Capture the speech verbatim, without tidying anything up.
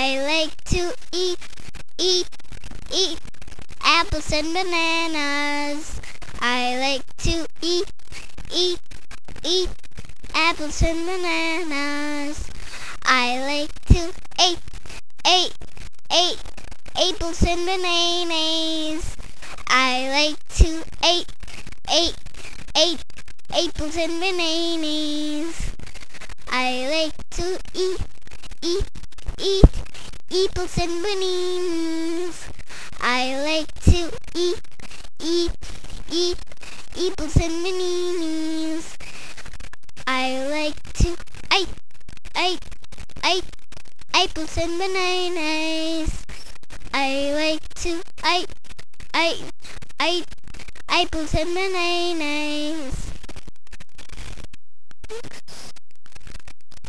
I like to eat, eat, eat apples and bananas. I like to eat, eat, eat apples and bananas. I like to eat, eat, eat apples and bananas. I like to eat, eat, eat apples and bananas. I like to eat, eat, eat apples and bananas. I like to eat, eat, eat apples and bananas. I like to eat, eat, eat apples and bananas. I like to eat, eat, eat apples and bananas.